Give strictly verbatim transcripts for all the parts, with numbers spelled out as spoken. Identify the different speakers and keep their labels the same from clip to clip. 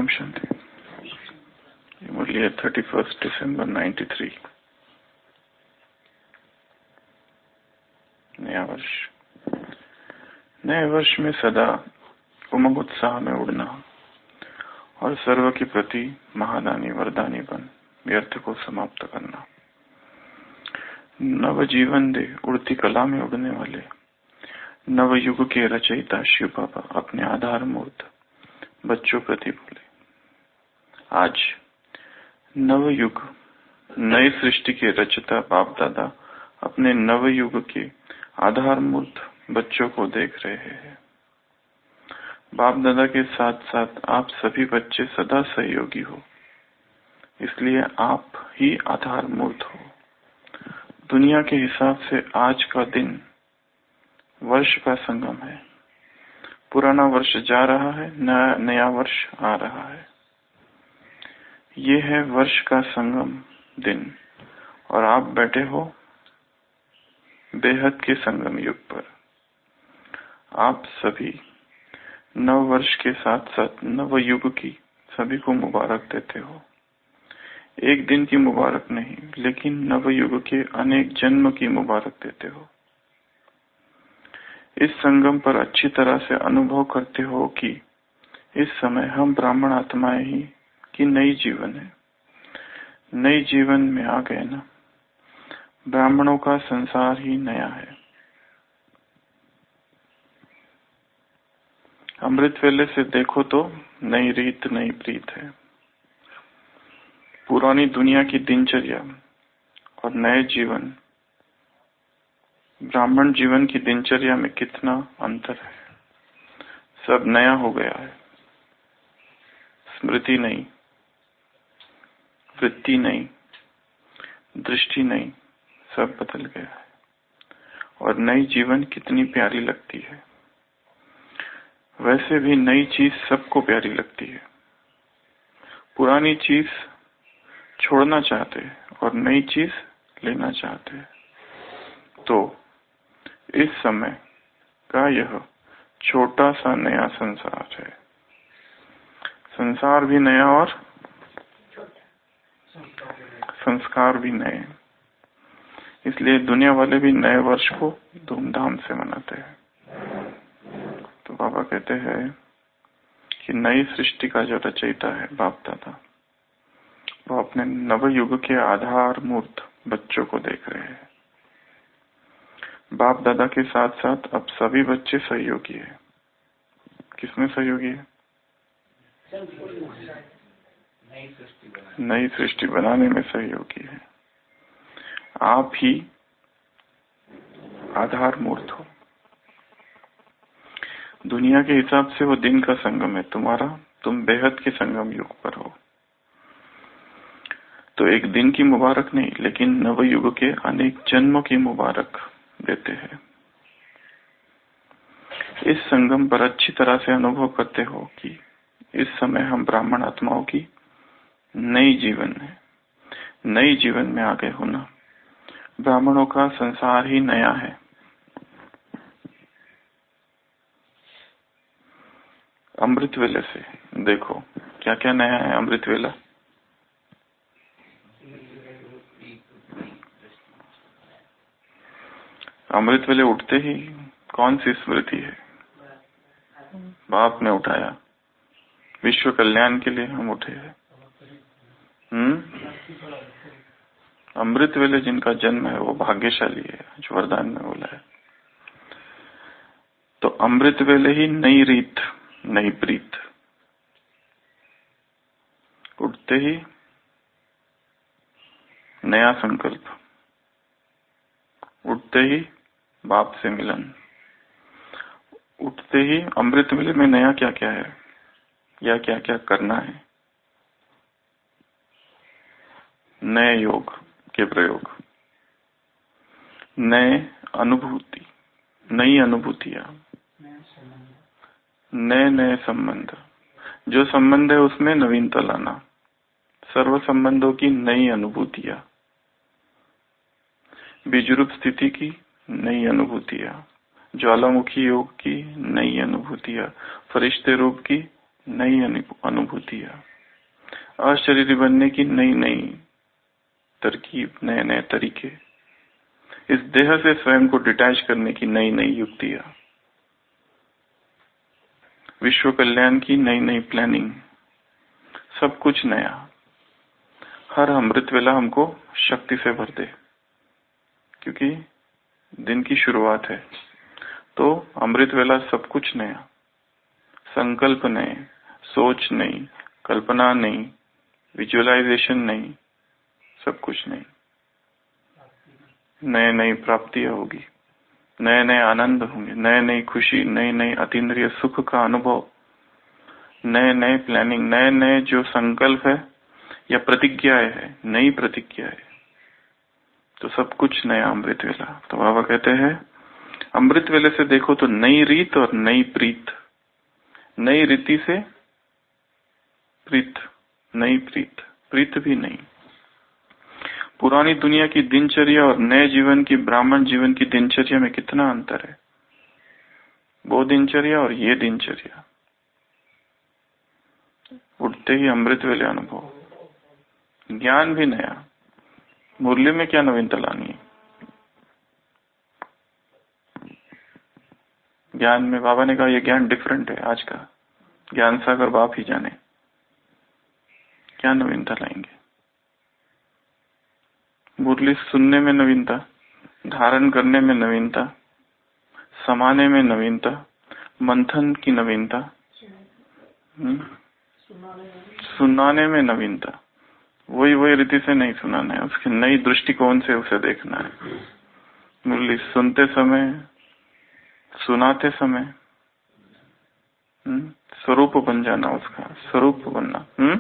Speaker 1: ओम शांति। ये मुरली है thirty first December ninety three, नया वर्ष। नए वर्ष में सदा उमंग उत्साह में उड़ना और सर्व के प्रति महादानी वरदानी बन व्यर्थ को समाप्त करना। नव जीवन दे उड़ती कला में उड़ने वाले नव युग के रचयिता शिव बाबा अपने आधार मूर्त बच्चों प्रति बोले, आज नव युग नए सृष्टि के रचता बाप दादा अपने नव युग के आधार मूर्त बच्चों को देख रहे हैं। बाप दादा के साथ साथ आप सभी बच्चे सदा सहयोगी हो, इसलिए आप ही आधार मूर्त हो। दुनिया के हिसाब से आज का दिन वर्ष का संगम है। पुराना वर्ष जा रहा है, नया नया वर्ष आ रहा है। ये है वर्ष का संगम दिन और आप बैठे हो बेहद के संगम युग पर। आप सभी नव वर्ष के साथ साथ नव युग की सभी को मुबारक देते हो। एक दिन की मुबारक नहीं, लेकिन नव युग के अनेक जन्म की मुबारक देते हो। इस संगम पर अच्छी तरह से अनुभव करते हो कि इस समय हम ब्राह्मण आत्माएं ही की नई जीवन है। नई जीवन में आ गए ना, ब्राह्मणों का संसार ही नया है। अमृत वेले से देखो तो नई रीत नई प्रीत है। पुरानी दुनिया की दिनचर्या और नए जीवन ब्राह्मण जीवन की दिनचर्या में कितना अंतर है। सब नया हो गया है। स्मृति नहीं, वृत्ति नहीं, दृष्टि नहीं, सब बदल गया है। और नई जीवन कितनी प्यारी लगती है। वैसे भी नई चीज सबको प्यारी लगती है। पुरानी चीज छोड़ना चाहते हैं और नई चीज लेना चाहते हैं। तो इस समय का यह छोटा सा नया संसार है। संसार भी नया और संस्कार भी नए, इसलिए दुनिया वाले भी नए वर्ष को धूमधाम से मनाते हैं। तो बाबा कहते हैं कि नई सृष्टि का जो रचयिता है बाप दादा, वो अपने नव युग के आधार मूर्त बच्चों को देख रहे हैं। बाप दादा के साथ साथ अब सभी बच्चे सहयोगी है। किसमें सहयोगी है? नई सृष्टि बनाने में सहयोगी है। आप ही आधार मूर्त हो। दुनिया के हिसाब से वो दिन का संगम है तुम्हारा, तुम बेहद के संगम युग पर हो। तो एक दिन की मुबारक नहीं, लेकिन नव युग के अनेक जन्मों की मुबारक देते हैं। इस संगम पर अच्छी तरह से अनुभव करते हो कि इस समय हम ब्राह्मण आत्माओं की नई जीवन है। नई जीवन में आ गए हो ना। ब्राह्मणों का संसार ही नया है। अमृत वेले से देखो क्या क्या नया है। अमृत वेला अमृत वेले उठते ही कौन सी स्मृति है? बाप ने उठाया, विश्व कल्याण के लिए हम उठे हैं। हम्म अमृत वेले जिनका जन्म है वो भाग्यशाली है, जो वरदान में बोला है। तो अमृत वेले ही नई रीत नई प्रीत। उठते ही नया संकल्प, उठते ही बाप से मिलन, उठते ही अमृत वेले में नया क्या क्या है या क्या क्या करना है। नए योग के प्रयोग, नए अनुभूति, नई अनुभूतियां, नए नए संबंध। जो संबंध है उसमें नवीनता लाना, सर्व संबंधों की नई अनुभूतियां, बीजरूप स्थिति की नई अनुभूतियां, ज्वालामुखी योग की नई अनुभूतियां, फरिश्ते रूप की नई अनुभूतियां, अशरीरी बनने की नई नई तरकीब, नए नए तरीके, इस देह से स्वयं को डिटैच करने की नई नई युक्तियां, विश्व कल्याण की नई नई प्लानिंग, सब कुछ नया। हर अमृत वेला हमको शक्ति से भर दे, क्योंकि दिन की शुरुआत है। तो अमृत वेला सब कुछ नया, संकल्प नए, सोच नहीं, कल्पना नहीं, विजुअलाइजेशन नहीं, सब कुछ नहीं। नए नई प्राप्तियां होगी, नए नए आनंद होंगे, नए नई खुशी, नए नए अतीन्द्रिय सुख का अनुभव, नए नए प्लानिंग, नए नए जो संकल्प है या प्रतिज्ञाएं है, नई प्रतिज्ञाएं, तो सब कुछ नया अमृत वेला। तो बाबा कहते हैं अमृत वेले से देखो तो नई रीत और नई प्रीत, नई रीति से प्रीत, नई प्रीत, प्रीत भी नहीं। पुरानी दुनिया की दिनचर्या और नए जीवन की, ब्राह्मण जीवन की दिनचर्या में कितना अंतर है। वो दिनचर्या और ये दिनचर्या, उठते ही अमृत वेले अनुभव, ज्ञान भी नया। मुरली में क्या नवीनता लानी है? ज्ञान में बाबा ने कहा ये ज्ञान डिफरेंट है आज का, ज्ञान सागर बाप ही जाने। क्या नवीनता लाएंगे? मुरली सुनने में नवीनता, धारण करने में नवीनता, समाने में नवीनता, मंथन की नवीनता, सुनाने में नवीनता। वही वही रीति से नहीं सुनाना है, उसकी नई दृष्टिकोण से उसे देखना है। मुरली सुनते समय, सुनाते समय स्वरूप बन जाना, उसका स्वरूप बनना। हम्म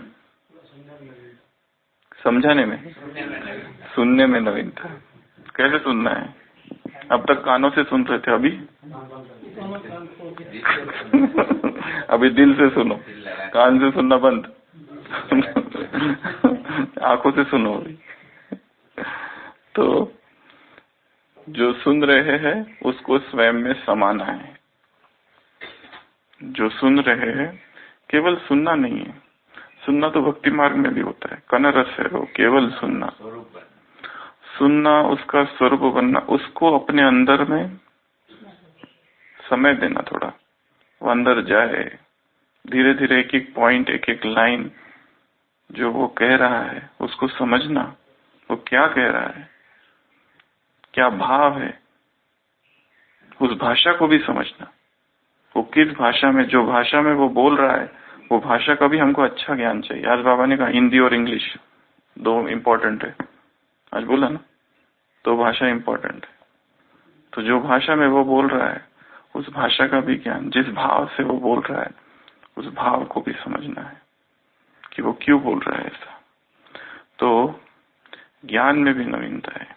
Speaker 1: समझाने में, सुनने में नवीनता। कैसे सुनना है? अब तक कानों से सुन रहे थे, अभी अभी दिल से सुनो, कान से सुनना बंद, आंखों से सुनो। तो जो सुन रहे हैं उसको स्वयं में समाना है। जो सुन रहे हैं केवल सुनना नहीं है, सुनना तो भक्ति मार्ग में भी होता है, कनरस है वो, केवल सुनना। सुनना, उसका स्वरूप बनना, उसको अपने अंदर में समय देना थोड़ा, वो अंदर जाए, धीरे धीरे एक एक पॉइंट, एक एक लाइन जो वो कह रहा है उसको समझना, वो क्या कह रहा है, क्या भाव है, उस भाषा को भी समझना। वो किस भाषा में, जो भाषा में वो बोल रहा है, वो भाषा का भी हमको अच्छा ज्ञान चाहिए। आज बाबा ने कहा हिंदी और इंग्लिश दो इम्पोर्टेंट है, आज बोला ना, दो भाषा इम्पोर्टेंट है। तो जो भाषा में वो बोल रहा है उस भाषा का भी ज्ञान, जिस भाव से वो बोल रहा है उस भाव को भी समझना है कि वो क्यों बोल रहा है ऐसा। तो ज्ञान में भी नवीनता है।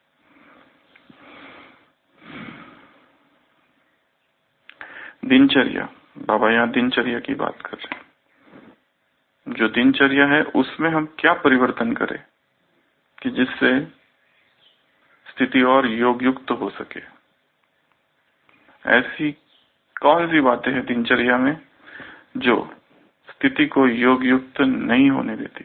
Speaker 1: दिनचर्या, बाबा यहाँ दिनचर्या की बात कर रहे हैं। जो दिनचर्या है उसमें हम क्या परिवर्तन करें कि जिससे स्थिति और योग युक्त हो सके। ऐसी कौन सी बातें हैं दिनचर्या में जो स्थिति को योग युक्त नहीं होने देती?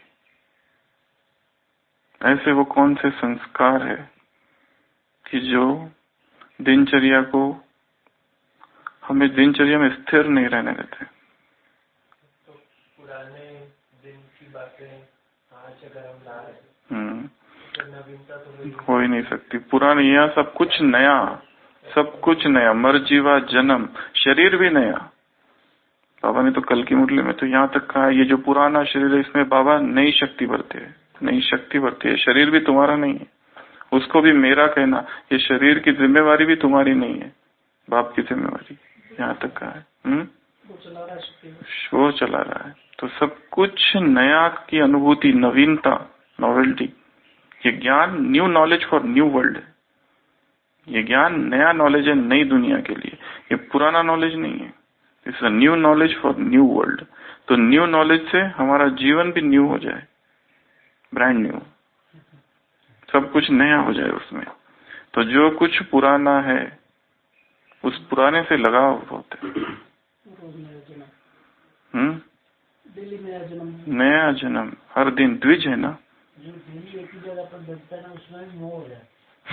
Speaker 1: ऐसे वो कौन से संस्कार है कि जो दिनचर्या को, हमें दिनचर्या में स्थिर नहीं रहने देते?
Speaker 2: तो पुराने दिन की बातें आज अगर हम ला रहे हैं तो नवीनता तो
Speaker 1: हो ही नहीं सकती। पुराने, यहाँ सब कुछ नया, सब कुछ नया, मर जीवा जन्म, शरीर भी नया। बाबा ने तो कल की मुरली में तो यहाँ तक कहा, ये जो पुराना शरीर है इसमें बाबा नई शक्ति भरते है, नई शक्ति भरती है। शरीर भी तुम्हारा नहीं है, उसको भी मेरा कहना। ये शरीर की जिम्मेवारी भी तुम्हारी नहीं है, बाप की जिम्मेवारी। यहाँ तक कहा है। हम्म वो चला रहा है। तो सब कुछ नया की अनुभूति, नवीनता, नॉवेल्टी। ये ज्ञान new knowledge for new world है। ये ज्ञान नया नॉलेज है नई दुनिया के लिए, ये पुराना नॉलेज नहीं है। It's a new knowledge for new world. तो न्यू नॉलेज से हमारा जीवन भी न्यू हो जाए, ब्रांड न्यू, सब कुछ नया हो जाए उसमें। तो जो कुछ पुराना है उस पुराने से लगाव होता है। हम्म नया जन्म हर दिन द्विज है ना,
Speaker 2: जो डेली एक ही जगह पर बैठता है ना, उसमें भी मोह हो जाए।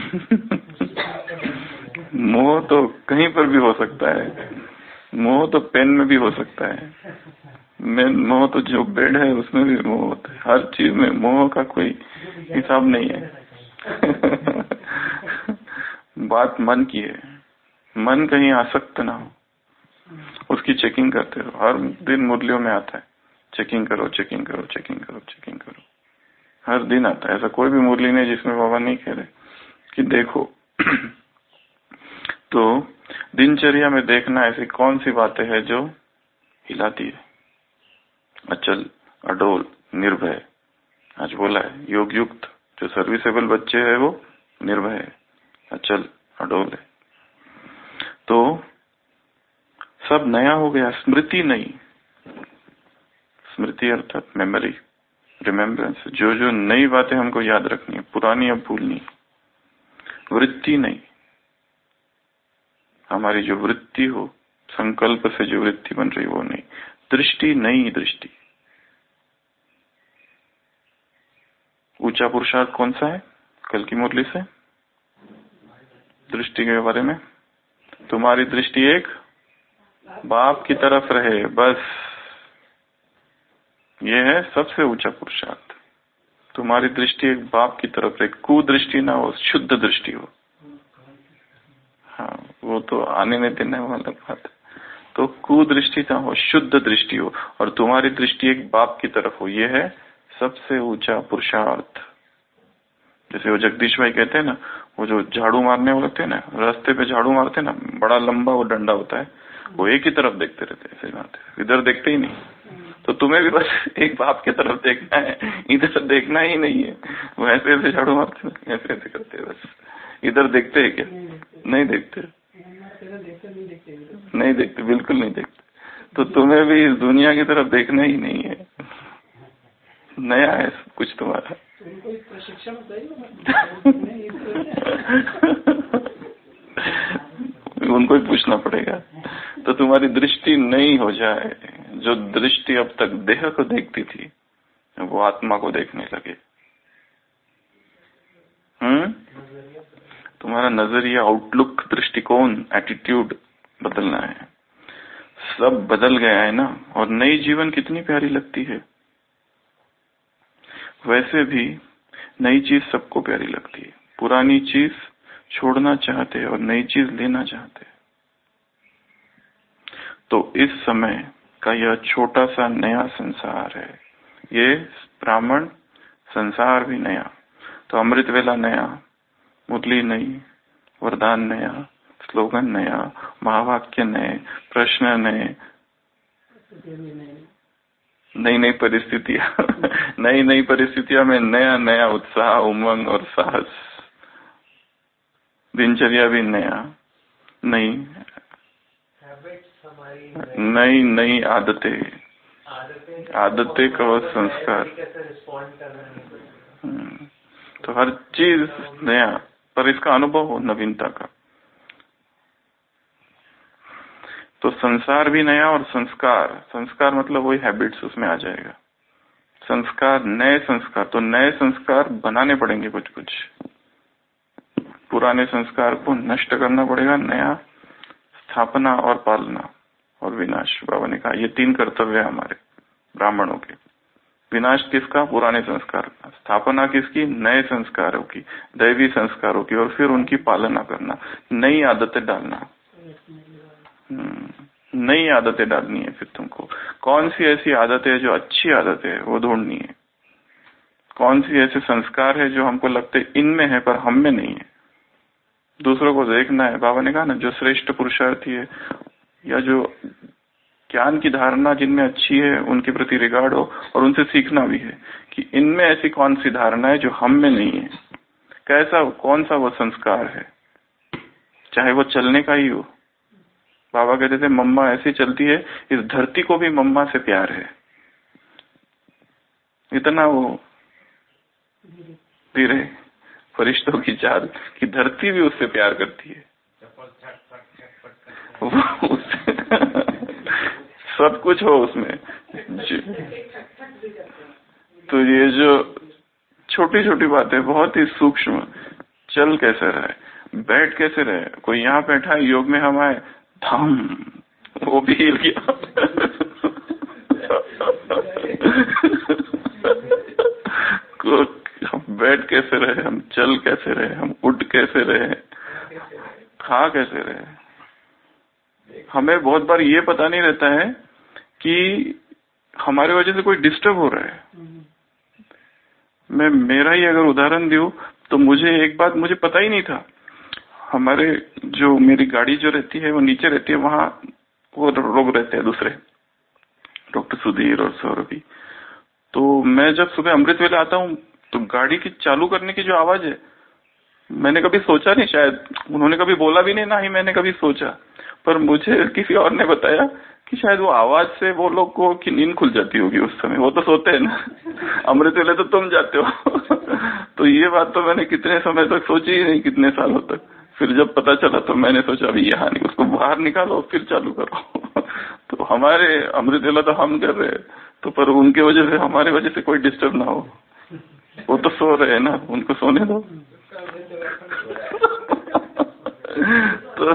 Speaker 1: मोह तो कहीं पर भी हो सकता है, मोह तो पेन में भी हो सकता है, मैं मोह तो जो बेड है उसमें भी मोह होता है, हर चीज में मोह का कोई हिसाब नहीं है। बात मन की है, मन कहीं आसक्त ना हो, उसकी चेकिंग करते रहो। हर दिन मुरलियों में आता है चेकिंग करो चेकिंग करो चेकिंग करो चेकिंग करो, हर दिन आता है। ऐसा कोई भी मुरली नहीं जिसमें बाबा नहीं कह रहे कि देखो। तो दिनचर्या में देखना ऐसी कौन सी बातें हैं जो हिलाती है, अचल अडोल निर्भय। आज बोला है योग युक्त जो सर्विसेबल बच्चे है वो निर्भय है, अचल अडोल है। तो सब नया हो गया, स्मृति नहीं, स्मृति अर्थात मेमोरी, रिमेम्बरेंस, जो जो नई बातें हमको याद रखनी है, पुरानी अब भूलनी। वृत्ति नहीं, हमारी जो वृत्ति हो, संकल्प से जो वृत्ति बन रही वो नहीं। दृष्टि नई दृष्टि। ऊंचा पुरुषार्थ कौन सा है कल की मुरली से? दृष्टि के बारे में, तुम्हारी दृष्टि एक बाप की तरफ रहे, बस ये है सबसे ऊंचा पुरुषार्थ। तुम्हारी दृष्टि एक बाप की तरफ रहे, कुदृष्टि ना हो, शुद्ध दृष्टि हो। हाँ, वो तो आने में देना वाला बात। तो कुदृष्टि ना हो, शुद्ध दृष्टि हो, और तुम्हारी दृष्टि एक बाप की तरफ हो, ये है सबसे ऊंचा पुरुषार्थ। जैसे वो जगदीश भाई कहते हैं ना, वो जो झाड़ू मारने वाले थे ना, रास्ते पे झाड़ू मारते ना, बड़ा लंबा वो डंडा होता है, वो एक ही तरफ देखते रहते हैं, ऐसे मारते, इधर देखते ही नहीं। तो तुम्हें भी बस एक बाप की तरफ देखना है, इधर देखना ही नहीं है। वो ऐसे ऐसे झाड़ू मारते ना, ऐसे ऐसे करते हैं, बस इधर देखते है क्या? नहीं देखते, नहीं देखते, बिल्कुल नहीं देखते। तो तुम्हें भी इस दुनिया की तरफ देखना ही नहीं है, नया है सब कुछ तुम्हारा।
Speaker 2: प्रशिक्षण
Speaker 1: उनको ही पूछना पड़ेगा। तो तुम्हारी दृष्टि नहीं हो जाए, जो दृष्टि अब तक देह को देखती थी वो आत्मा को देखने लगे। हम्म तुम्हारा नजरिया, आउटलुक, दृष्टिकोण, एटीट्यूड बदलना है। सब बदल गया है ना, और नई जीवन कितनी प्यारी लगती है। वैसे भी नई चीज सबको प्यारी लगती है। पुरानी चीज छोड़ना चाहते हैं और नई चीज लेना चाहते हैं। तो इस समय का यह छोटा सा नया संसार है, ये ब्राह्मण संसार भी नया। तो अमृत वेला नया, मुरली नई, वरदान नया, स्लोगन नया, महावाक्य नए, प्रश्न नए, नई नई परिस्थितियां नई नई परिस्थितियों में नया नया उत्साह, उमंग और साहस। दिनचर्या भी नया, नई नई नई आदतें, आदतें का संस्कार। तो हर चीज नया, पर इसका अनुभव हो नवीनता का। तो संसार भी नया और संस्कार, संस्कार मतलब वही हैबिट्स उसमें आ जाएगा। संस्कार, नए संस्कार, तो नए संस्कार बनाने पड़ेंगे कुछ कुछ। पुराने संस्कार को नष्ट करना पड़ेगा, नया स्थापना और पालना और विनाश। बाबा ने कहा ये तीन कर्तव्य है हमारे ब्राह्मणों के। विनाश किसका? पुराने संस्कार का। स्थापना किसकी? नए संस्कारों की, दैवी संस्कारों की, और फिर उनकी पालना करना, नई आदतें डालना। नई आदतें डालनी है फिर तुमको। कौन सी ऐसी आदतें है जो अच्छी आदतें है वो ढूंढनी है। कौन सी ऐसे संस्कार है जो हमको लगते इनमें है पर हम में नहीं है, दूसरों को देखना है। बाबा ने कहा ना, जो श्रेष्ठ पुरुषार्थी है या जो ज्ञान की धारणा जिनमें अच्छी है उनके प्रति रिगार्ड हो, और उनसे सीखना भी है कि इनमें ऐसी कौन सी धारणा है जो हम में नहीं है। कैसा, कौन सा वो संस्कार है, चाहे वो चलने का ही हो। बाबा कहते थे मम्मा ऐसी चलती है, इस धरती को भी मम्मा से प्यार है। इतना वो धीरे फरिश्तों की चाल कि धरती भी उससे प्यार करती है। सब कुछ हो उसमें, तो ये जो छोटी छोटी बातें बहुत ही सूक्ष्म, चल कैसे रहे, बैठ कैसे रहे, कोई यहाँ बैठा है योग में, हम आए थम वो भी हिल गया। हम बैठ कैसे रहे, हम चल कैसे रहे, हम उठ कैसे रहे, खा कैसे रहे। हमें बहुत बार ये पता नहीं रहता है कि हमारे वजह से कोई डिस्टर्ब हो रहा है। मैं मेरा ही अगर उदाहरण दूं तो मुझे एक बात मुझे पता ही नहीं था। हमारे जो मेरी गाड़ी जो रहती है वो नीचे रहती है, वहां वो लोग रहते हैं दूसरे, डॉक्टर सुधीर और सौरभी। तो मैं जब सुबह अमृत वेला आता हूँ तो गाड़ी की चालू करने की जो आवाज है, मैंने कभी सोचा नहीं, शायद उन्होंने कभी बोला भी नहीं, ना ही मैंने कभी सोचा, पर मुझे किसी और ने बताया कि शायद वो आवाज से वो लोग को की नींद खुल जाती होगी उस समय। वो तो सोते हैं ना, अमृत वेले तो तुम जाते हो। तो ये बात तो मैंने कितने समय तक सोची ही नहीं, कितने सालों तक। फिर जब पता चला तो मैंने सोचा अभी यहाँ नहीं, उसको बाहर निकालो फिर चालू करो। तो हमारे अमृत वेला तो हम कर रहे हैं, तो पर उनके वजह से, हमारे वजह से कोई डिस्टर्ब ना हो। वो तो सो रहे हैं ना, उनको सोने दो। तो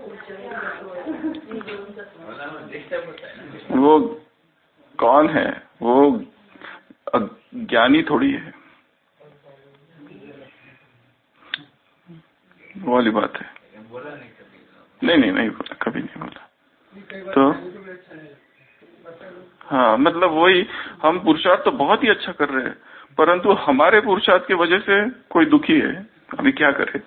Speaker 1: वो कौन है, वो ज्ञानी थोड़ी है, वो वाली बात है। नहीं नहीं नहीं बोला, कभी नहीं बोला। तो हाँ, मतलब वही, हम पुरुषार्थ तो बहुत ही अच्छा कर रहे हैं, परंतु हमारे पुरुषार्थ की वजह से कोई दुखी है। अभी क्या करे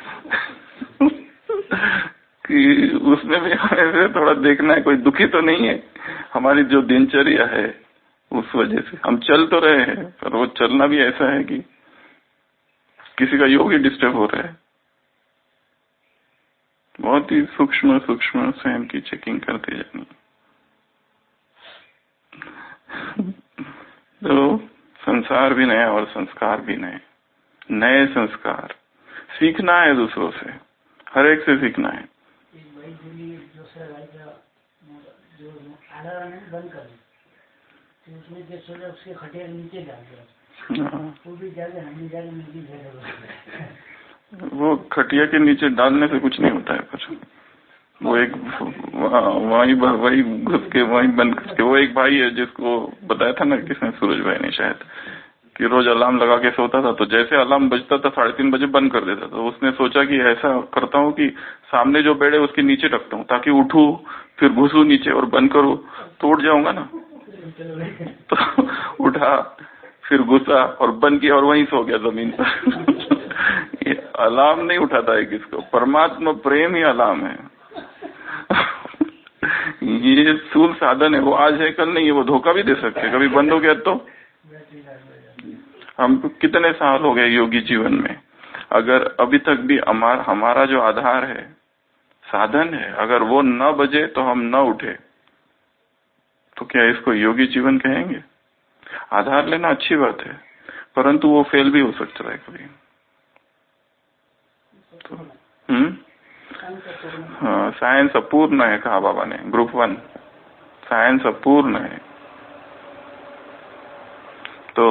Speaker 1: कि उसमें भी हमें थोड़ा देखना है, कोई दुखी तो नहीं है। हमारी जो दिनचर्या है उस वजह से हम चल तो रहे हैं, पर वो चलना भी ऐसा है कि किसी का योग ही डिस्टर्ब हो रहा है। बहुत ही सूक्ष्म सूक्ष्म स्वयं की चेकिंग करते जानी। तो संसार भी नया और संस्कार भी नए, नए संस्कार सीखना है दूसरों से, हर एक से सीखना है।
Speaker 2: बंद कर उसमें जो उसके खटिया नीचे डाल दिया, वो भी जाके हम जाके नीचे।
Speaker 1: वो खटिया के नीचे डालने से कुछ नहीं होता है, पर वो एक वही वही घुस के वही बंद करके। वो एक भाई है जिसको बताया था ना, किसने, सूरज भाई ने शायद, कि रोज अलार्म लगा के सोता था, तो जैसे अलार्म बजता था साढ़े तीन बजे बंद कर देता था। तो उसने सोचा कि ऐसा करता हूँ कि सामने जो बेड है उसके नीचे रखता हूँ, ताकि उठूं फिर घुसू नीचे और बंद करूँ तो उठ जाऊंगा ना। तो उठा फिर घुसा और बंद किया और वहीं सो गया जमीन पर। ये अलार्म नहीं उठाता है किसको, परमात्मा प्रेम ही अलार्म है। ये स्थूल साधन है, वो आज है कल नहीं है, वो धोखा भी दे सकते हैं। कभी बंद हो गया तो हम कितने साल हो गए योगी जीवन में, अगर अभी तक भी हमारा हमारा जो आधार है, साधन है, अगर वो न बजे तो हम न उठे, तो क्या इसको योगी जीवन कहेंगे? आधार लेना अच्छी बात है, परंतु वो फेल भी हो सकता है कभी। तो हम्म हाँ, साइंस अपूर्ण है कहा बाबा ने, ग्रुप वन, साइंस अपूर्ण है। तो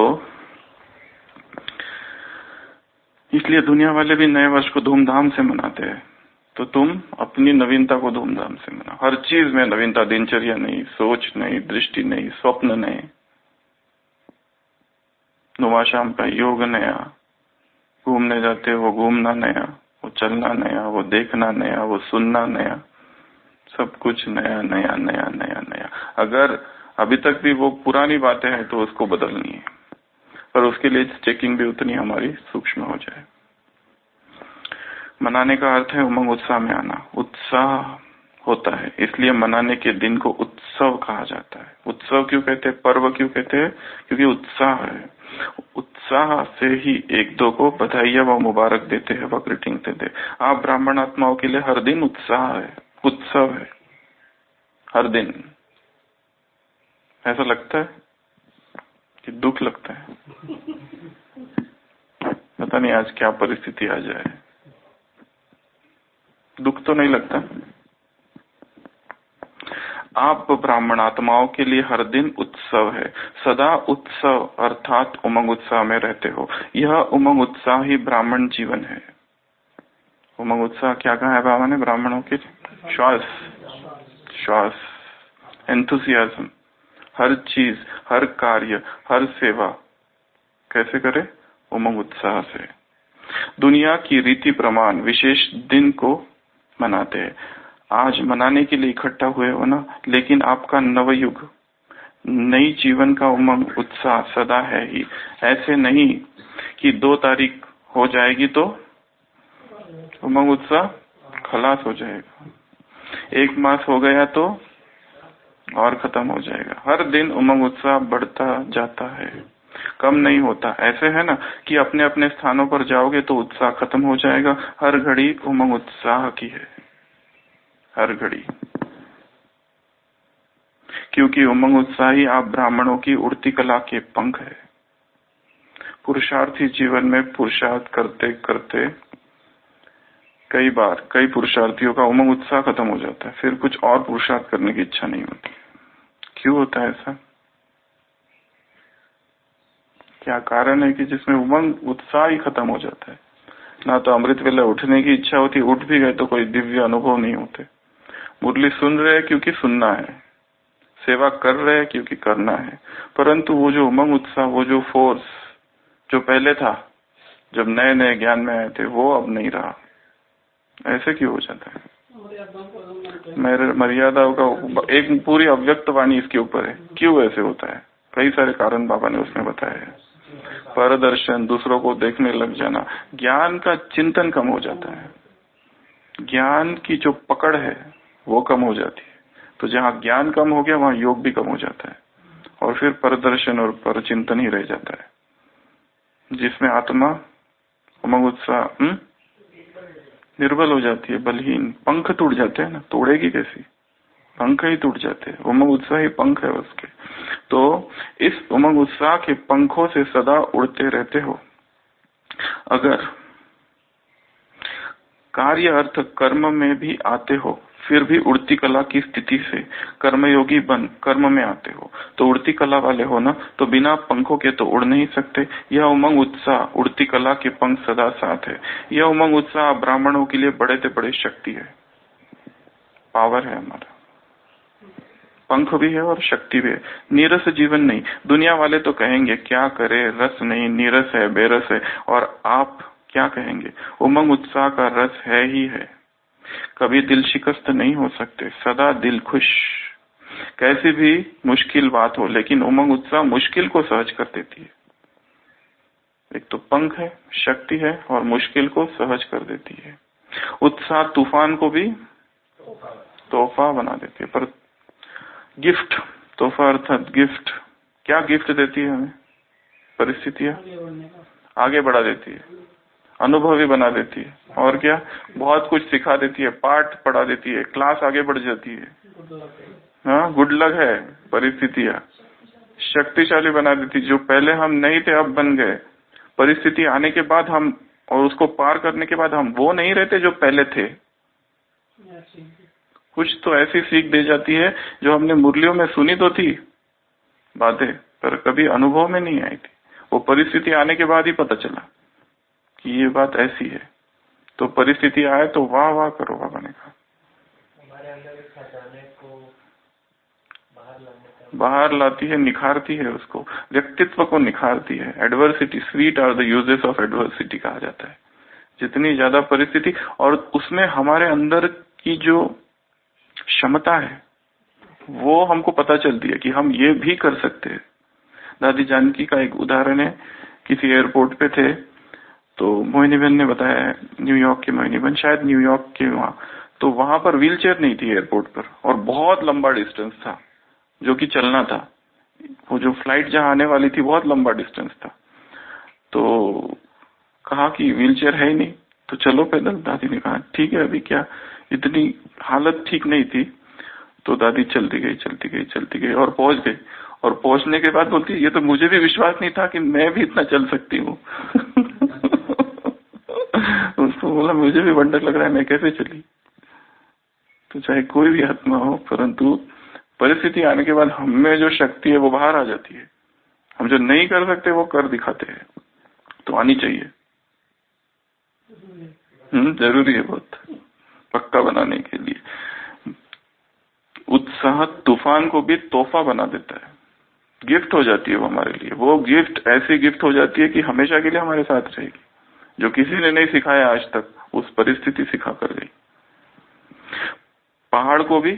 Speaker 1: इसलिए दुनिया वाले भी नए वर्ष को धूमधाम से मनाते हैं, तो तुम अपनी नवीनता को धूमधाम से मनाओ। हर चीज में नवीनता, दिनचर्या नहीं, सोच नहीं, दृष्टि नहीं, स्वप्न नहीं। सुबह शाम का योग नया, घूमने जाते हो वो घूमना नया, वो चलना नया, वो देखना नया, वो सुनना नया, सब कुछ नया नया नया नया नया। अगर अभी तक भी वो पुरानी बातें हैं तो उसको बदलनी है, पर उसके लिए चेकिंग भी उतनी हमारी सूक्ष्म हो जाए। मनाने का अर्थ है उमंग उत्साह में आना, उत्साह होता है, इसलिए मनाने के दिन को उत्सव कहा जाता है। उत्सव क्यों कहते हैं, पर्व क्यों कहते हैं? क्योंकि उत्साह है। उत्साह से ही एक दो को बधाइयां व मुबारक देते हैं, व ग्रीटिंग देते हैं। आप ब्राह्मण आत्माओं के लिए हर दिन उत्साह है, उत्सव है, हर दिन। ऐसा लगता है कि दुख लगता है? पता नहीं आज क्या परिस्थिति आ जाए, दुख तो नहीं लगता। आप ब्राह्मण आत्माओं के लिए हर दिन उत्सव है, सदा उत्सव अर्थात उमंग उत्साह में रहते हो। यह उमंग उत्साह ही ब्राह्मण जीवन है। उमंग उत्साह क्या कहा है बाबा ने ब्राह्मणों के? श्वास, श्वास, एंथुसियाज्म, हर चीज, हर कार्य, हर सेवा कैसे करे? उमंग उत्साह से। दुनिया की रीति प्रमाण विशेष दिन को मनाते हैं। आज मनाने के लिए इकट्ठा हुए हो ना, लेकिन आपका नवयुग, नई जीवन का उमंग उत्साह सदा है ही। ऐसे नहीं कि दो तारीख हो जाएगी तो उमंग उत्साह खलास हो जाएगा, एक मास हो गया तो और खत्म हो जाएगा। हर दिन उमंग उत्साह बढ़ता जाता है, कम नहीं होता। ऐसे है ना कि अपने अपने स्थानों पर जाओगे तो उत्साह खत्म हो जाएगा। हर घड़ी उमंग उत्साह की है, हर घड़ी, क्योंकि उमंग उत्साह ही आप ब्राह्मणों की उड़ती कला के पंख है। पुरुषार्थी जीवन में पुरुषार्थ करते करते कई बार कई पुरुषार्थियों का उमंग उत्साह खत्म हो जाता है, फिर कुछ और पुरुषार्थ करने की इच्छा नहीं होती। क्यों होता है ऐसा? क्या कारण है कि जिसमें उमंग उत्साह ही खत्म हो जाता है? ना तो अमृत वेले उठने की इच्छा होती, उठ भी गए तो कोई दिव्य अनुभव नहीं होते। मुरली सुन रहे हैं क्योंकि सुनना है, सेवा कर रहे हैं क्योंकि करना है, परंतु वो जो उमंग उत्साह, वो जो फोर्स जो पहले था जब नए नए ज्ञान में आए थे, वो अब नहीं रहा। ऐसे क्यों हो जाता है? मेरे मर्यादाओं का एक पूरी अव्यक्त वाणी इसके ऊपर है। क्यों ऐसे होता है? कई सारे कारण बाबा ने उसमें बताए हैं। परदर्शन, दूसरों को देखने लग जाना, ज्ञान का चिंतन कम हो जाता है, ज्ञान की जो पकड़ है वो कम हो जाती है। तो जहाँ ज्ञान कम हो गया वहाँ योग भी कम हो जाता है, और फिर परदर्शन और परचिंतन ही रह जाता है, जिसमें आत्मा उमंग उत्साह निर्बल हो जाती है, बलहीन, पंख टूट जाते हैं ना, तोड़ेगी कैसी? पंख ही टूट जाते हैं। उमंग उत्साह ही पंख है उसके। तो इस उमंग उत्साह के पंखों से सदा उड़ते रहते हो। अगर कार्य अर्थ कर्म में भी आते हो, फिर भी उड़ती कला की स्थिति से कर्मयोगी बन कर्म में आते हो, तो उड़ती कला वाले हो ना, तो बिना पंखों के तो उड़ नहीं सकते। यह उमंग उत्साह उड़ती कला के पंख सदा साथ है। यह उमंग उत्साह ब्राह्मणों के लिए बड़े से बड़े शक्ति है, पावर है, हमारा पंख भी है और शक्ति भी है। नीरस जीवन नहीं। दुनिया वाले तो कहेंगे क्या करे, रस नहीं, नीरस है, बेरस है, और आप क्या कहेंगे? उमंग उत्साह का रस है ही है। कभी दिल शिकस्त नहीं हो सकते, सदा दिल खुश। कैसी भी मुश्किल बात हो, लेकिन उमंग उत्साह मुश्किल को सहज कर देती है। एक तो पंख है, शक्ति है, और मुश्किल को सहज कर देती है। उत्साह तूफान को भी तोहफा बना देती है। पर गिफ्ट, तोहफा अर्थात गिफ्ट, क्या गिफ्ट देती है हमें? परिस्थितियां आगे बढ़ा देती है, अनुभवी बना देती है, और क्या, बहुत कुछ सिखा देती है, पाठ पढ़ा देती है, क्लास आगे बढ़ जाती है। हाँ, गुड लक है परिस्थितियां, शक्तिशाली बना देती। जो पहले हम नहीं थे अब बन गए। परिस्थिति आने के बाद हम, और उसको पार करने के बाद हम वो नहीं रहते जो पहले थे। कुछ तो ऐसी सीख दे जाती है जो हमने मुरलियों में सुनी तो थी बातें, पर कभी अनुभव में नहीं आई थी। वो परिस्थिति आने के बाद ही पता चला कि ये बात ऐसी है। तो परिस्थिति आए तो वाह वाह करो, बाबा ने कहा।
Speaker 2: हमारे अंदर इस खजाने को बाहर लाने का,
Speaker 1: बाहर लाती है, निखारती है, उसको व्यक्तित्व को निखारती है। Adversity, sweet are the uses of adversity कहा जाता है। जितनी ज्यादा परिस्थिति, और उसमें हमारे अंदर की जो क्षमता है वो हमको पता चलती है कि हम ये भी कर सकते हैं। दादी जानकी का एक उदाहरण है। किसी एयरपोर्ट पे थे तो मोहिनी बहन ने बताया, न्यूयॉर्क की मोहिनी बहन, शायद न्यूयॉर्क के वहां, तो वहां पर व्हीलचेयर नहीं थी एयरपोर्ट पर, और बहुत लंबा डिस्टेंस था जो कि चलना था। वो जो फ्लाइट जहां आने वाली थी बहुत लंबा डिस्टेंस था। तो कहा कि व्हीलचेयर है ही नहीं, तो चलो पैदल। दादी ने कहा ठीक है, अभी क्या, इतनी हालत ठीक नहीं थी। तो दादी चलती गई चलती गई चलती गई और पहुंच गई। और पहुंचने के बाद बोलती, ये तो मुझे भी विश्वास नहीं था कि मैं भी इतना चल सकती हूँ। उसको बोला मुझे भी वंडर लग रहा है, मैं कैसे चली। तो चाहे कोई भी आत्मा हो, परंतु परिस्थिति आने के बाद हम में जो शक्ति है वो बाहर आ जाती है, हम जो नहीं कर सकते वो कर दिखाते हैं, तो आनी चाहिए। हम्म जरूरी है बहुत, पक्का बनाने के लिए। उत्साह तूफान को भी तोहफा बना देता है, गिफ्ट हो जाती है वो हमारे लिए। वो गिफ्ट ऐसी गिफ्ट हो जाती है कि हमेशा के लिए हमारे साथ रहेगी, जो किसी ने नहीं सिखाया आज तक, उस परिस्थिति सिखा कर गई। पहाड़ को भी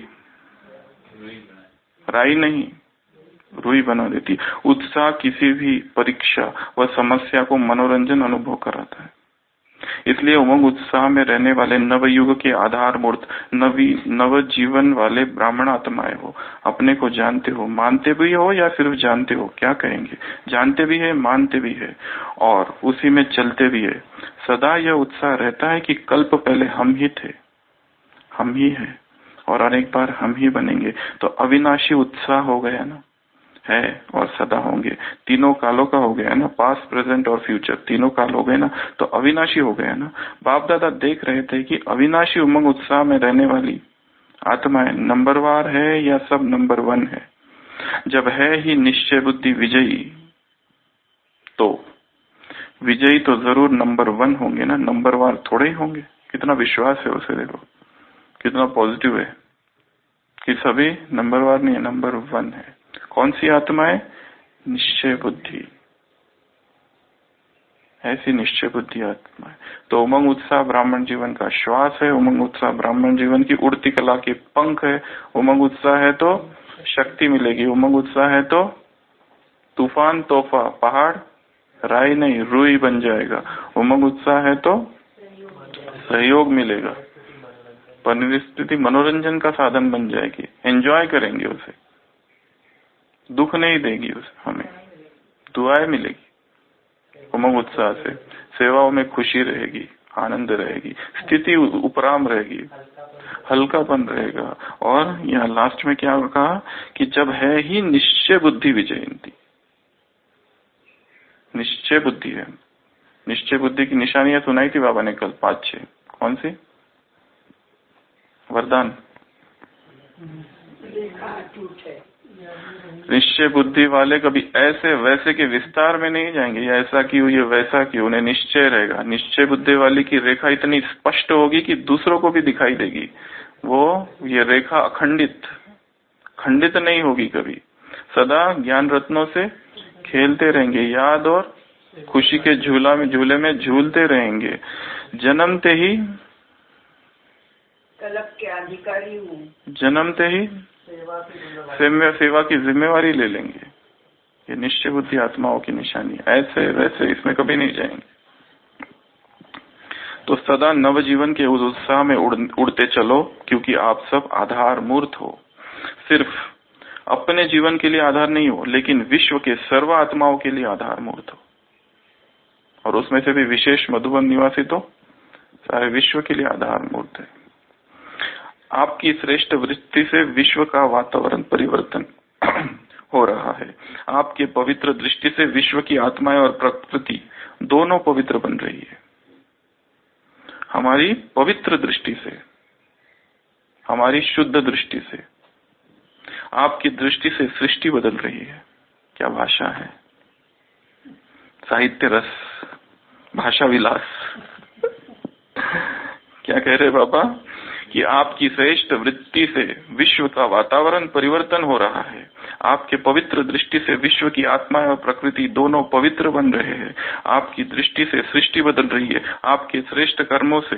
Speaker 1: राई नहीं रुई बना देती। उत्साह किसी भी परीक्षा व समस्या को मनोरंजन अनुभव कराता है। इसलिए उमंग उत्साह में रहने वाले नवयुग के आधार मूर्त नवी नव जीवन वाले ब्राह्मण आत्माएं हो। अपने को जानते हो, मानते भी हो या सिर्फ जानते हो, क्या कहेंगे, जानते भी है, मानते भी है और उसी में चलते भी है। सदा यह उत्साह रहता है कि कल्प पहले हम ही थे, हम ही हैं और अनेक बार हम ही बनेंगे। तो अविनाशी उत्साह हो गया ना, है और सदा होंगे। तीनों कालों का हो गया ना, पास्ट प्रेजेंट और फ्यूचर, तीनों काल हो गए ना, तो अविनाशी हो गया ना। बाप दादा देख रहे थे कि अविनाशी उमंग उत्साह में रहने वाली आत्माएं नंबरवार है या सब नंबर वन है। जब है ही निश्चय बुद्धि विजयी, तो विजयी तो जरूर नंबर वन होंगे ना, नंबरवार थोड़े ही होंगे। कितना विश्वास है उसे, देखो कितना पॉजिटिव है कि सभी नंबरवार नहीं है, नंबर वन है। कौन सी आत्मा है? निश्चय बुद्धि, ऐसी निश्चय बुद्धि आत्मा है। तो उमंग उत्साह ब्राह्मण जीवन का श्वास है, उमंग उत्साह ब्राह्मण जीवन की उड़ती कला के पंख है। उमंग उत्साह है तो शक्ति मिलेगी, उमंग उत्साह है तो तूफान तोहफा, पहाड़ राई नहीं रुई बन जाएगा। उमंग उत्साह है तो सहयोग मिलेगा, परिस्थिति मनोरंजन का साधन बन जाएगी, एंजॉय करेंगे उसे, दुख नहीं देगी उसे, हमें दुआएं मिलेगी उमंग उत्साह से। सेवाओं में खुशी रहेगी, आनंद रहेगी, स्थिति उपराम रहेगी, हल्कापन रहेगा। और यहाँ लास्ट में क्या कहा कि जब है ही निश्चय बुद्धि विजयंती, निश्चय बुद्धि है। निश्चय बुद्धि की निशानियां सुनाई थी बाबा ने कल पांच छह, कौन सी? वरदान निश्चय बुद्धि वाले कभी ऐसे वैसे के विस्तार में नहीं जाएंगे, या ऐसा क्यों ये वैसा क्यों, उन्हें निश्चय रहेगा। निश्चय बुद्धि वाली की रेखा इतनी स्पष्ट होगी कि दूसरों को भी दिखाई देगी। वो ये रेखा अखंडित खंडित नहीं होगी कभी, सदा ज्ञान रत्नों से खेलते रहेंगे, याद और खुशी के झूला में झूले में झूलते रहेंगे। जन्मते ही
Speaker 3: कल्प के अधिकारी हूँ,
Speaker 1: जन्मते ही सेवा, सेवा की जिम्मेवारी ले लेंगे। ये निश्चय बुद्धि आत्माओं की निशानी, ऐसे वैसे इसमें कभी नहीं जाएंगे। तो सदा नव जीवन के उस उत्साह में उड़, उड़ते चलो, क्योंकि आप सब आधार मूर्त हो। सिर्फ अपने जीवन के लिए आधार नहीं हो, लेकिन विश्व के सर्व आत्माओं के लिए आधार मूर्त हो। और उसमें से भी विशेष मधुबन निवासी तो सारे विश्व के लिए आधार मूर्त है। आपकी श्रेष्ठ वृत्ति से विश्व का वातावरण परिवर्तन हो रहा है। आपके पवित्र दृष्टि से विश्व की आत्माएं और प्रकृति दोनों पवित्र बन रही है। हमारी पवित्र दृष्टि से, हमारी शुद्ध दृष्टि से, आपकी दृष्टि से सृष्टि बदल रही है। क्या भाषा है, साहित्य रस, भाषा विलास। क्या कह रहे बाबा कि आपकी श्रेष्ठ वृत्ति से विश्व का वातावरण परिवर्तन हो रहा है। आपके पवित्र दृष्टि से विश्व की आत्मा और प्रकृति दोनों पवित्र बन रहे हैं। आपकी दृष्टि से सृष्टि बदल रही है। आपके श्रेष्ठ कर्मों से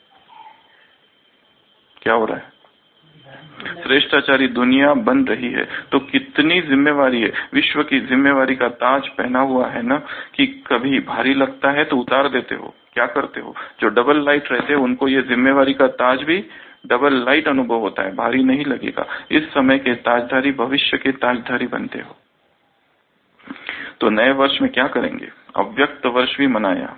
Speaker 1: क्या हो रहा है? श्रेष्ठाचारी दुनिया बन रही है। तो कितनी जिम्मेवारी है, विश्व की जिम्मेवारी का ताज पहना हुआ है ना, कि कभी भारी लगता है तो उतार देते हो। क्या करते हो? जो डबल लाइट रहते हैं उनको ये जिम्मेवारी का ताज भी डबल लाइट अनुभव होता है, भारी नहीं लगेगा। इस समय के ताजधारी भविष्य के ताजधारी बनते हो। तो नए वर्ष में क्या करेंगे? अव्यक्त वर्ष भी मनाया।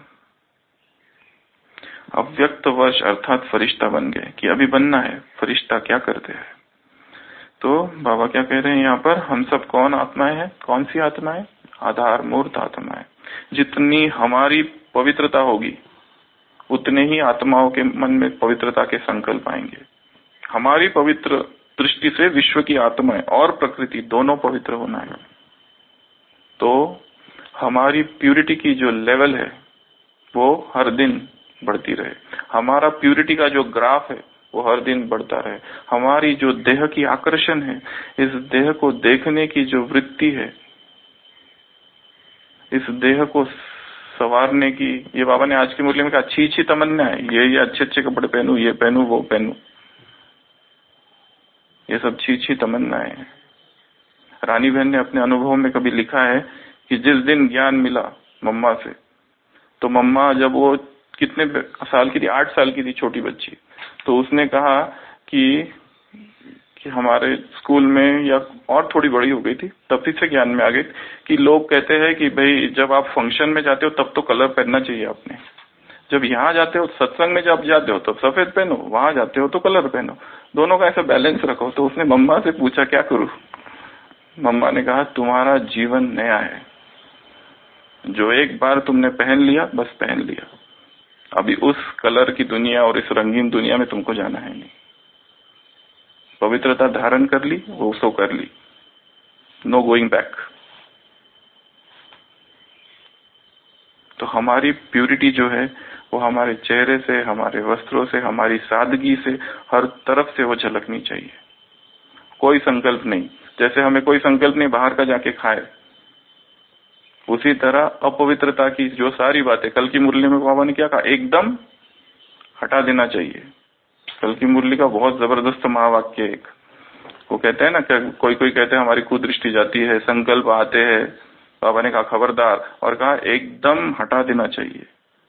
Speaker 1: अव्यक्त वर्ष अर्थात फरिश्ता बन गए, कि अभी बनना है। फरिश्ता क्या करते हैं? तो बाबा क्या कह रहे हैं यहाँ पर? हम सब कौन आत्माएं हैं? कौन सी आत्माएं? आधार मूर्त आत्माएं। जितनी हमारी पवित्रता होगी उतने ही आत्माओं के मन में पवित्रता के संकल्प आएंगे। हमारी पवित्र दृष्टि से विश्व की आत्मा और प्रकृति दोनों पवित्र होना है। तो हमारी प्यूरिटी की जो लेवल है वो हर दिन बढ़ती रहे, हमारा प्यूरिटी का जो ग्राफ है वो हर दिन बढ़ता रहे, हमारी जो देह की आकर्षण है, इस देह को देखने की जो वृत्ति है, इस देह को संवारने की, ये बाबा ने आज की मुरली में कहा, अच्छी अच्छी तमन्ना है, ये ये अच्छे अच्छे कपड़े पहनूं, ये पहनूं, वो पहनूं, ये सब अच्छी अच्छी तमन्नाएं हैं। रानी बहन ने अपने अनुभव में कभी लिखा है कि जिस दिन ज्ञान मिला मम्मा से, तो मम्मा जब वो कितने साल की थी, आठ साल की थी, छोटी बच्ची, तो उसने कहा कि कि हमारे स्कूल में, या और थोड़ी बड़ी हो गई थी तब से ज्ञान में आ गई कि लोग कहते हैं कि भाई जब आप फंक्शन में जाते हो तब तो कलर पहनना चाहिए आपने, जब यहाँ जाते हो सत्संग में जब जाते हो तब सफेद पहनो, वहां जाते हो तो कलर पहनो, दोनों का ऐसा बैलेंस रखो। तो उसने मम्मा से पूछा क्या करूं? मम्मा ने कहा तुम्हारा जीवन नया है, जो एक बार तुमने पहन लिया बस पहन लिया, अभी उस कलर की दुनिया और इस रंगीन दुनिया में तुमको जाना है नहीं। पवित्रता धारण कर ली, वो सो कर ली, नो गोइंग बैक। तो हमारी प्यूरिटी जो है वो हमारे चेहरे से, हमारे वस्त्रों से, हमारी सादगी से, हर तरफ से वो झलकनी चाहिए। कोई संकल्प नहीं, जैसे हमें कोई संकल्प नहीं बाहर का जाके खाए, उसी तरह अपवित्रता की जो सारी बातें, कल की मुरली में बाबा ने क्या कहा, एकदम हटा देना चाहिए। कल की मुरली का बहुत जबरदस्त महावाक्य एक, वो कहते हैं ना, कोई कोई कहते हैं हमारी कुदृष्टि जाती है, संकल्प आते हैं, बाबा ने कहा खबरदार, और कहा एकदम हटा देना चाहिए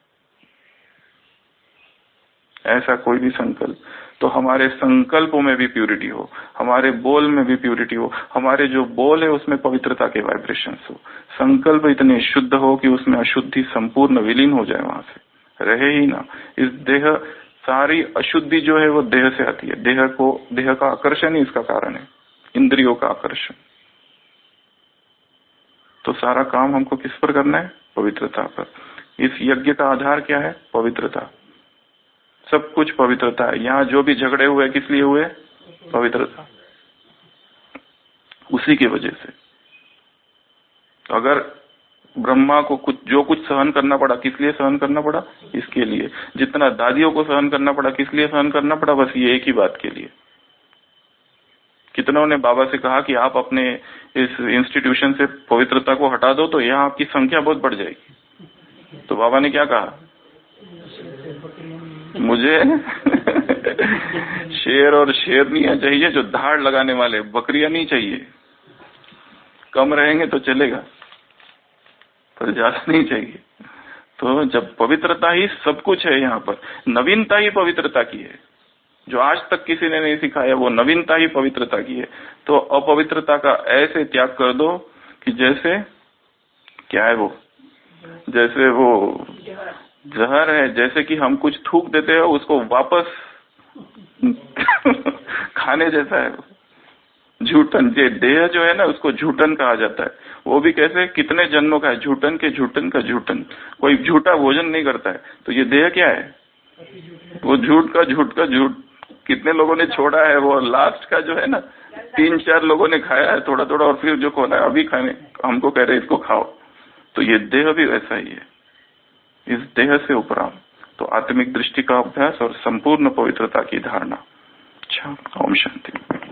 Speaker 1: ऐसा कोई भी संकल्प। तो हमारे संकल्पों में भी प्यूरिटी हो, हमारे बोल में भी प्यूरिटी हो, हमारे जो बोल है उसमें पवित्रता के वाइब्रेशंस हो, संकल्प इतने शुद्ध हो कि उसमें अशुद्धि संपूर्ण विलीन हो जाए, वहां से रहे ही ना। इस देह, सारी अशुद्धि जो है वो देह से आती है, देह को, देह का आकर्षण ही इसका कारण है, इंद्रियों का आकर्षण। तो सारा काम हमको किस पर करना है? पवित्रता पर। इस यज्ञ का आधार क्या है? पवित्रता। सब कुछ पवित्रता है। यहाँ जो भी झगड़े हुए किस लिए हुए? पवित्रता, उसी की वजह से। अगर ब्रह्मा को कुछ जो कुछ सहन करना पड़ा, किस लिए सहन करना पड़ा? इसके लिए। जितना दादियों को सहन करना पड़ा, किस लिए सहन करना पड़ा? बस ये एक ही बात के लिए। कितनों ने बाबा से कहा कि आप अपने इस इंस्टीट्यूशन से पवित्रता को हटा दो तो यहाँ आपकी संख्या बहुत बढ़ जाएगी। तो बाबा ने क्या कहा? मुझे शेर और शेरनियां चाहिए जो धाड़ लगाने वाले, बकरियां नहीं चाहिए। कम रहेंगे तो चलेगा पर ज्यादा नहीं चाहिए। तो जब पवित्रता ही सब कुछ है, यहाँ पर नवीनता ही पवित्रता की है, जो आज तक किसी ने नहीं सिखाया वो नवीनता ही पवित्रता की है। तो अपवित्रता का ऐसे त्याग कर दो कि जैसे, क्या है वो, जैसे वो जहर है, जैसे कि हम कुछ थूक देते हैं उसको वापस खाने जैसा है। झूठन, ये देह जो है ना उसको झूठन कहा जाता है। वो भी कैसे? कितने जन्मों का है, झूठन के झूठन का झूठन। कोई झूठा भोजन नहीं करता है। तो ये देह क्या है? वो झूठ का झूठ का झूठ। कितने लोगों ने छोड़ा है, वो लास्ट का जो है ना, तीन चार लोगों ने खाया है थोड़ा थोड़ा, और फिर जो खोना है अभी खाने, हमको कह रहे इसको खाओ। तो ये देह भी वैसा ही है, इस देह से उपराम। तो आत्मिक दृष्टि का अभ्यास और संपूर्ण पवित्रता की धारणा। अच्छा, ओम शांति।